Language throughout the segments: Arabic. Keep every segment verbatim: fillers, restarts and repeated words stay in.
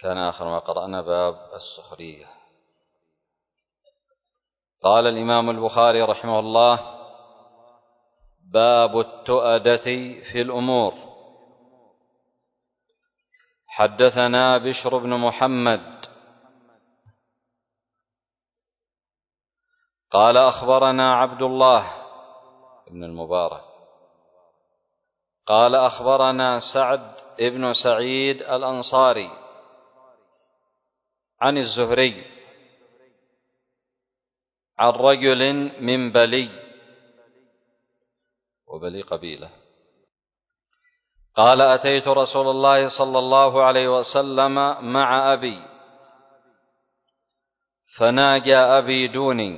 كان آخر ما قرأنا باب السخرية. قال الإمام البخاري رحمه الله: باب التؤدة في الأمور. حدثنا بشر بن محمد قال أخبرنا عبد الله بن المبارك قال أخبرنا سعد بن سعيد الأنصاري عن الزهري عن رجل من بلي، وبلي قبيلة، قال: أتيت رسول الله صلى الله عليه وسلم مع أبي فناجى أبي دوني،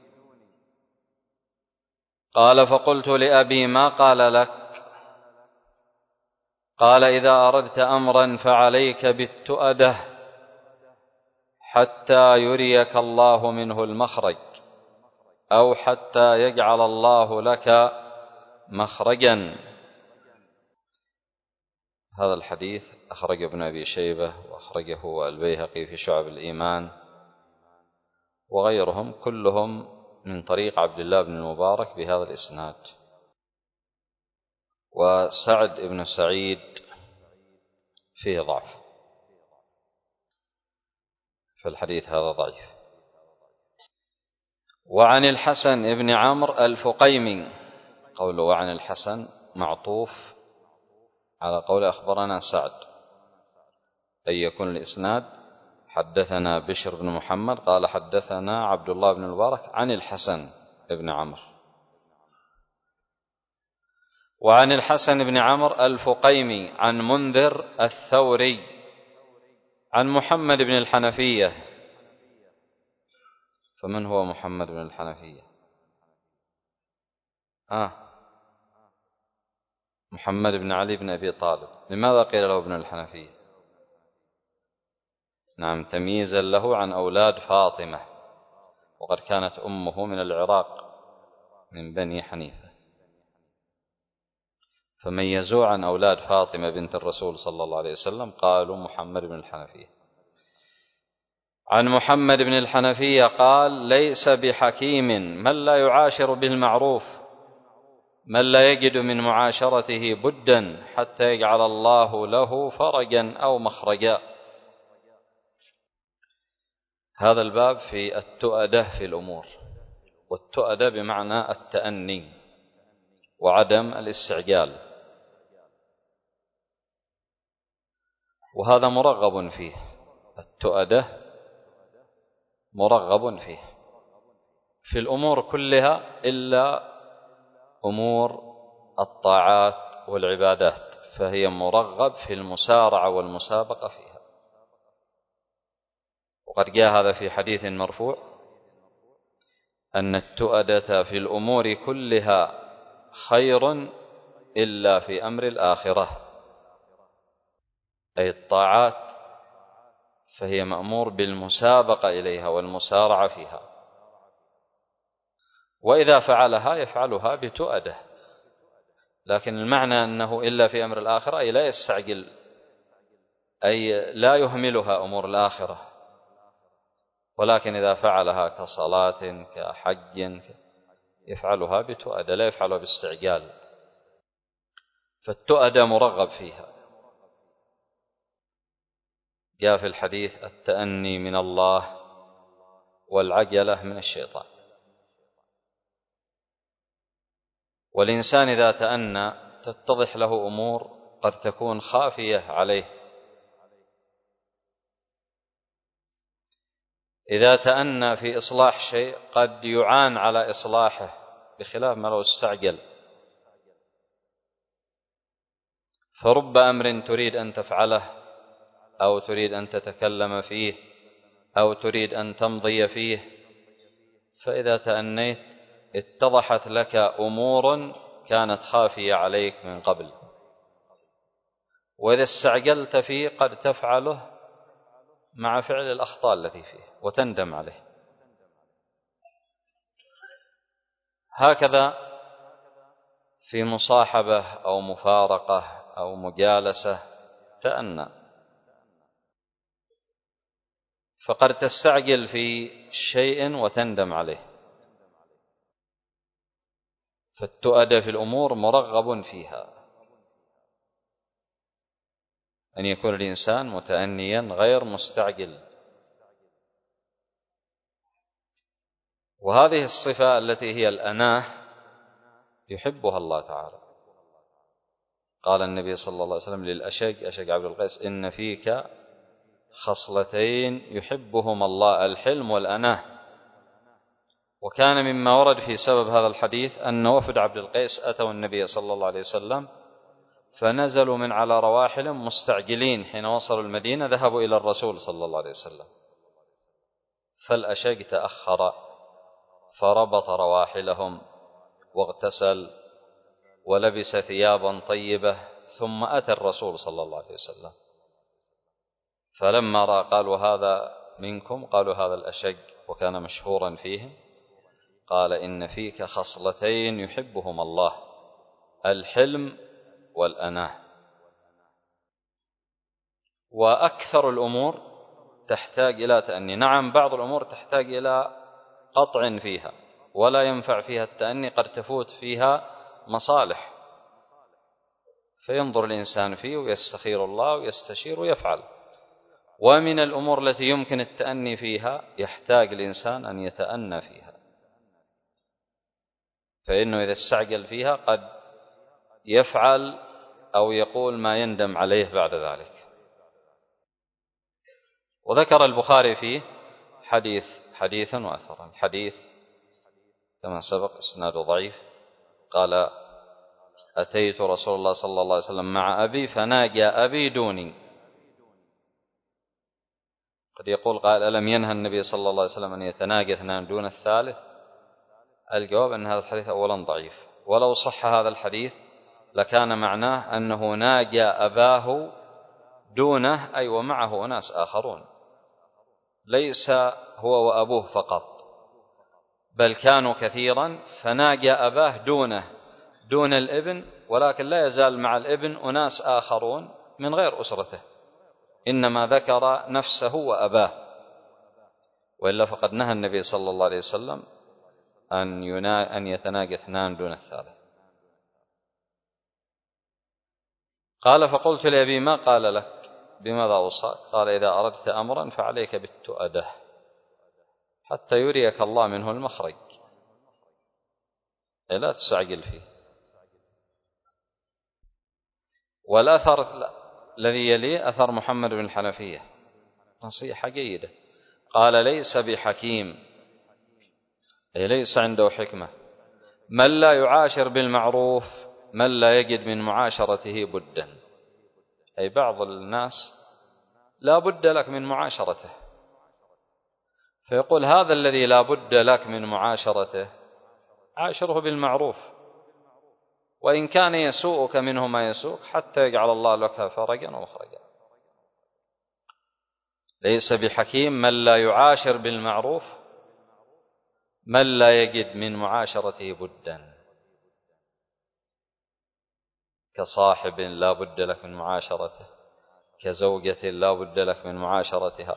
قال: فقلت لأبي: ما قال لك؟ قال: إذا أردت أمرا فعليك بالتؤدة حتى يريك الله منه المخرج، أو حتى يجعل الله لك مخرجا. هذا الحديث أخرجه ابن أبي شيبة وأخرجه البيهقي في شعب الإيمان وغيرهم، كلهم من طريق عبد الله بن المبارك بهذا الإسناد. وسعد بن سعيد فيه ضعف، فالحديث هذا ضعيف. وعن الحسن بن عمرو الفقيمي، قوله وعن الحسن معطوف على قول أخبرنا سعد، أي يكون الإسناد: حدثنا بشر بن محمد قال حدثنا عبد الله بن المبارك عن الحسن بن عمرو. وعن الحسن بن عمرو الفقيمي عن منذر الثوري عن محمد بن الحنفية. فمن هو محمد بن الحنفية؟ آه محمد بن علي بن أبي طالب. لماذا قيل له ابن الحنفية؟ نعم، تمييزا له عن أولاد فاطمة، وقد كانت أمه من العراق من بني حنيفة، فميزوا عن أولاد فاطمة بنت الرسول صلى الله عليه وسلم، قالوا محمد بن الحنفية. عن محمد بن الحنفية قال: ليس بحكيم من لا يعاشر بالمعروف، من لا يجد من معاشرته بدا حتى يجعل الله له فرجا أو مخرجا. هذا الباب في التؤدة في الأمور، والتؤدة بمعنى التأني وعدم الاستعجال، وهذا مرغب فيه. التؤدة مرغب فيه في الأمور كلها إلا أمور الطاعات والعبادات، فهي مرغب في المسارعة والمسابقة فيها. وقد جاء هذا في حديث مرفوع أن التؤدة في الأمور كلها خير إلا في أمر الآخرة، أي الطاعات، فهي مأمور بالمسابقة إليها والمسارعة فيها، وإذا فعلها يفعلها بتؤدة. لكن المعنى أنه إلا في أمر الآخرة أي لا يستعجل، أي لا يهملها أمور الآخرة، ولكن إذا فعلها كصلاة كحج يفعلها بتؤدة، لا يفعلها باستعجال، فالتؤدة مرغب فيها. جاء في الحديث: التأني من الله والعجلة من الشيطان. والإنسان إذا تأنى تتضح له أمور قد تكون خافية عليه. إذا تأنى في إصلاح شيء قد يعان على إصلاحه، بخلاف ما لو استعجل. فرب أمر تريد أن تفعله أو تريد أن تتكلم فيه أو تريد أن تمضي فيه، فإذا تأنيت اتضحت لك أمور كانت خافية عليك من قبل، وإذا استعجلت فيه قد تفعله مع فعل الأخطاء التي فيه وتندم عليه. هكذا في مصاحبة أو مفارقة أو مجالسة تأنى. فقد تستعجل في شيء وتندم عليه. فالتؤدى في الأمور مرغب فيها، أن يكون الإنسان متأنيا غير مستعجل. وهذه الصفة التي هي الأناه يحبها الله تعالى. قال النبي صلى الله عليه وسلم للأشج أشج عبد القيس: إن فيك خصلتين يحبهما الله، الحلم والأناه. وكان مما ورد في سبب هذا الحديث أن وفد عبد القيس أتوا النبي صلى الله عليه وسلم، فنزلوا من على رواحل مستعجلين. حين وصلوا المدينة ذهبوا إلى الرسول صلى الله عليه وسلم، فالأشج تأخر فربط رواحلهم واغتسل ولبس ثيابا طيبة، ثم أتى الرسول صلى الله عليه وسلم. فلما رأى قالوا: هذا منكم؟ قالوا: هذا الأشج، وكان مشهورا فيهم. قال: إن فيك خصلتين يحبهما الله، الحلم والأناه. وأكثر الأمور تحتاج إلى تأني. نعم، بعض الأمور تحتاج إلى قطع فيها ولا ينفع فيها التأني، قد تفوت فيها مصالح، فينظر الإنسان فيه ويستخير الله ويستشير ويفعل. ومن الأمور التي يمكن التأني فيها يحتاج الإنسان أن يتأنى فيها، فإنه إذا استعجل فيها قد يفعل أو يقول ما يندم عليه بعد ذلك. وذكر البخاري فيه حديث حديثا وأثرا. الحديث كما سبق إسناده ضعيف. قال: أتيت رسول الله صلى الله عليه وسلم مع أبي فناجى أبي دوني. قد يقول قال: ألم ينهى النبي صلى الله عليه وسلم أن يتناجى اثنان دون الثالث؟ الجواب أن هذا الحديث أولا ضعيف، ولو صح هذا الحديث لكان معناه أنه ناجى أباه دونه، أي ومعه أناس آخرون، ليس هو وأبوه فقط، بل كانوا كثيرا، فناجى أباه دونه دون الابن، ولكن لا يزال مع الابن أناس آخرون من غير أسرته، إنما ذكر نفسه وأباه. وإلا فقد نهى النبي صلى الله عليه وسلم أن ينا... أن يتناجى اثنان دون الثالث. قال: فقلت لأبي: ما قال لك؟ بماذا أوصاك؟ قال: إذا أردت أمرا فعليك بالتؤدة حتى يريك الله منه المخرج، لا تستعجل فيه. والأثر الذي يليه أثر محمد بن الحنفية، نصيحة جيدة. قال: ليس بحكيم، أي ليس عنده حكمة، من لا يعاشر بالمعروف من لا يجد من معاشرته بدا. أي بعض الناس لا بد لك من معاشرته، فيقول: هذا الذي لا بد لك من معاشرته عاشره بالمعروف، وإن كان يسوءك منه ما يسوءك، حتى يجعل الله لك فرجا ومخرجا. ليس بحكيم من لا يعاشر بالمعروف من لا يجد من معاشرته بدا. كصاحب لا بد لك من معاشرته، كزوجة لا بد لك من معاشرتها،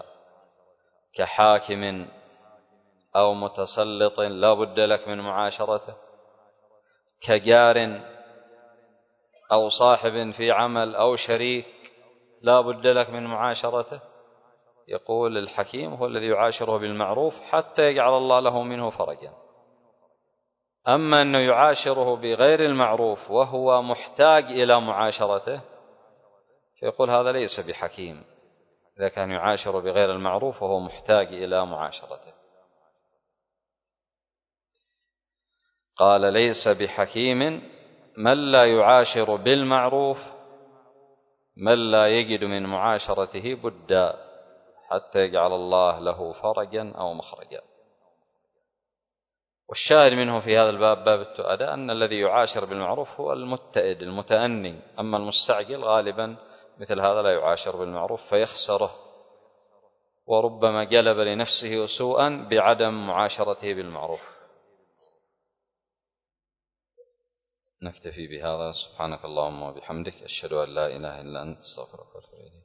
كحاكم أو متسلط لا بد لك من معاشرته، كجار أو صاحب في عمل أو شريك لا بد لك من معاشرته. يقول: الحكيم هو الذي يعاشره بالمعروف حتى يجعل الله له منه فرجا. أما أنه يعاشره بغير المعروف وهو محتاج إلى معاشرته، فيقول: هذا ليس بحكيم، إذا كان يعاشر بغير المعروف وهو محتاج إلى معاشرته. قال: ليس بحكيم من لا يعاشر بالمعروف من لا يجد من معاشرته بدا حتى يجعل الله له فرجا أو مخرجا. والشاهد منه في هذا الباب، باب التؤدة، أن الذي يعاشر بالمعروف هو المتئد المتأني، أما المستعجل غالبا مثل هذا لا يعاشر بالمعروف فيخسره، وربما جلب لنفسه سوءا بعدم معاشرته بالمعروف. نكتفي بهذا. سبحانك اللهم وبحمدك، أشهد أن لا إله إلا أنت، استغفرك وأتوب إليك.